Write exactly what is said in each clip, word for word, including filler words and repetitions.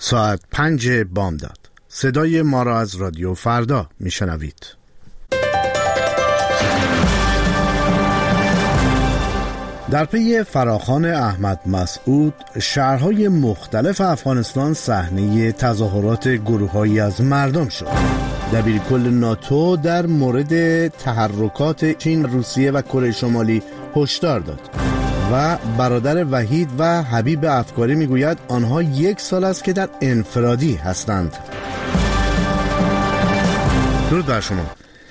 ساعت پنج بامداد. صدای ما را از رادیو فردا میشنوید. در پی فراخوان احمد مسعود، شهرهای مختلف افغانستان صحنه تظاهرات گروه‌هایی از مردم شد. دبیرکل ناتو در مورد تحرکات چین، روسیه و کره شمالی هشدار داد و برادر وحید و حبیب افکاری میگوید آنها یک سال است که در انفرادی هستند. درود بر شما.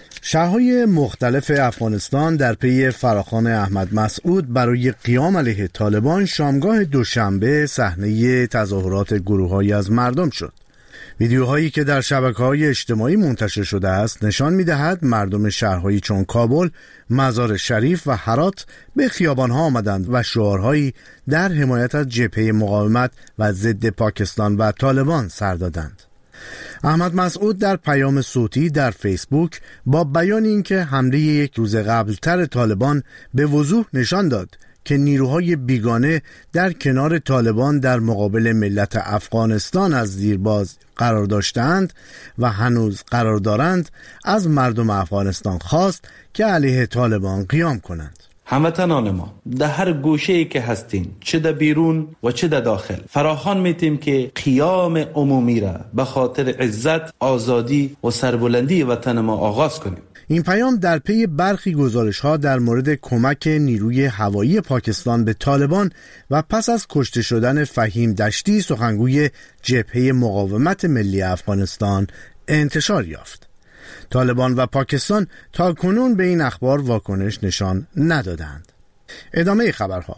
شهرهای مختلف افغانستان در پی فراخوان احمد مسعود برای قیام علیه طالبان شامگاه دوشنبه صحنه تظاهرات گروه‌هایی از مردم شد. ویدیوهایی که در شبکه‌های اجتماعی منتشر شده است نشان می‌دهد مردم شهرهایی چون کابل، مزار شریف و هرات به خیابان‌ها آمدند و شعارهایی در حمایت از جبهه مقاومت و ضد پاکستان و طالبان سر دادند. احمد مسعود در پیام صوتی در فیسبوک با بیان اینکه حمله یک روز قبلتر طالبان به وضوح نشان داد که نیروهای بیگانه در کنار طالبان در مقابل ملت افغانستان از دیرباز قرار داشتند و هنوز قرار دارند، از مردم افغانستان خواست که علیه طالبان قیام کنند. هموطنان ما در هر گوشه‌ای که هستین، چه در بیرون و چه در داخل، فراخوان میتیم که قیام عمومی را به خاطر عزت، آزادی و سربلندی وطن ما آغاز کنیم. این پیام در پی برخی گزارش‌ها در مورد کمک نیروی هوایی پاکستان به طالبان و پس از کشته شدن فهیم دشتی، سخنگوی جبهه مقاومت ملی افغانستان، انتشار یافت. طالبان و پاکستان تا کنون به این اخبار واکنش نشان ندادند. ادامه خبرها.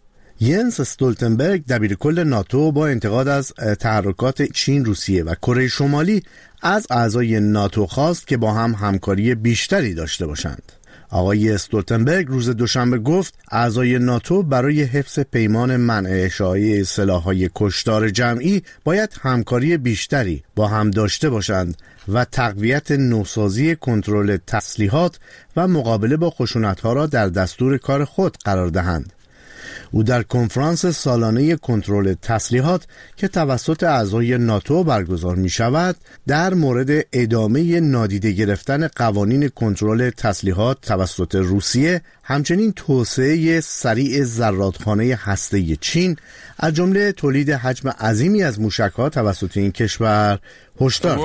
ینس استولتنبرگ دبیرکل ناتو با انتقاد از تحرکات چین، روسیه و کره شمالی از اعضای ناتو خواست که با هم همکاری بیشتری داشته باشند. آقای استولتنبرگ روز دوشنبه گفت اعضای ناتو برای حفظ پیمان منع اشاعه سلاح‌های کشتار جمعی باید همکاری بیشتری با هم داشته باشند و تقویت نوسازی کنترل تسلیحات و مقابله با خشونت‌ها را در دستور کار خود قرار دهند. او در کنفرانس سالانه کنترل تسلیحات که توسط اعضای ناتو برگزار می شود در مورد ادامه نادیده گرفتن قوانین کنترل تسلیحات توسط روسیه، همچنین توسعه سریع زرادخانه هسته‌ای چین، از جمله تولید حجم عظیمی از موشک‌ها توسط این کشور هشدار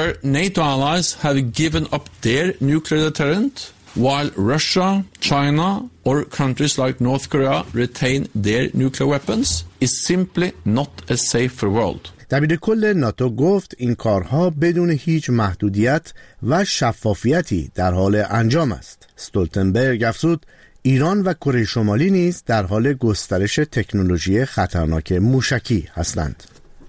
داد. While Russia, China, or countries like North Korea retain their nuclear weapons, is simply not a safer world. دبیرکل ناتو گفت این کارها بدون هیچ محدودیت و شفافیتی در حال انجام است. استولتنبرگ افزود ایران و کره شمالی نیز در حال گسترش تکنولوژی خطرناک موشکی هستند.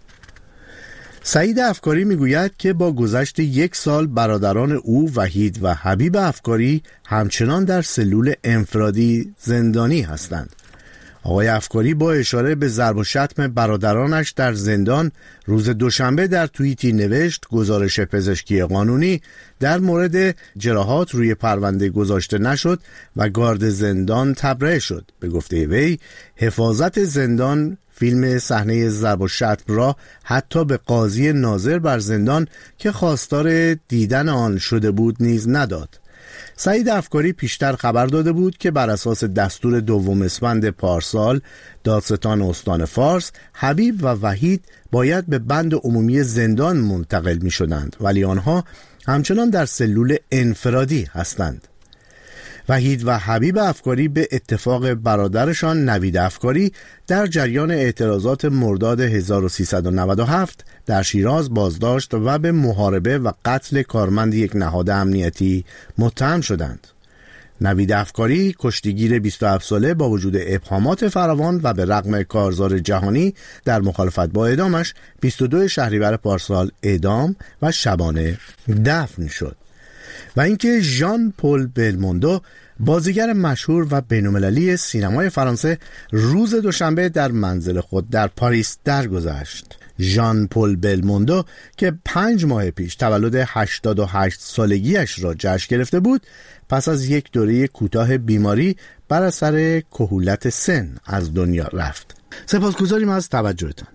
سعید افکاری میگوید که با گذشت یک سال برادران او وحید و حبیب افکاری همچنان در سلول انفرادی زندانی هستند. آقای افکاری با اشاره به ضرب و شتم برادرانش در زندان روز دوشنبه در توییتی نوشت گزارش پزشکی قانونی در مورد جراحات روی پرونده گذاشته نشد و گارد زندان تبرئه شد. به گفته وی حفاظت زندان فیلم صحنه ضرب و شتم را حتی به قاضی ناظر بر زندان که خواستار دیدن آن شده بود نیز نداد. سعید افکاری پیشتر خبر داده بود که بر اساس دستور دوم اسفند پارسال دادستان استان فارس، حبیب و وحید باید به بند عمومی زندان منتقل می شدند، ولی آنها همچنان در سلول انفرادی هستند. وحید و حبیب افکاری به اتفاق برادرشان نوید افکاری در جریان اعتراضات مرداد هزار و سیصد و نود و هفت در شیراز بازداشت و به محاربه و قتل کارمند یک نهاد امنیتی متهم شدند. نوید افکاری کشتیگیر بیست و هفت ساله با وجود ابهامات فراوان و به رغم کارزار جهانی در مخالفت با اعدامش بیست و دو شهریور پارسال اعدام و شبانه دفن شد. و اینکه ژان پل بلموندو بازیگر مشهور و بین‌المللی سینمای فرانسه روز دوشنبه در منزل خود در پاریس درگذشت. ژان پل بلموندو که پنج ماه پیش تولد هشتاد و هشت سالگیش را جشن گرفته بود، پس از یک دوره کوتاه بیماری بر اثر کهولت سن از دنیا رفت. سپاسگزاریم از توجهتان.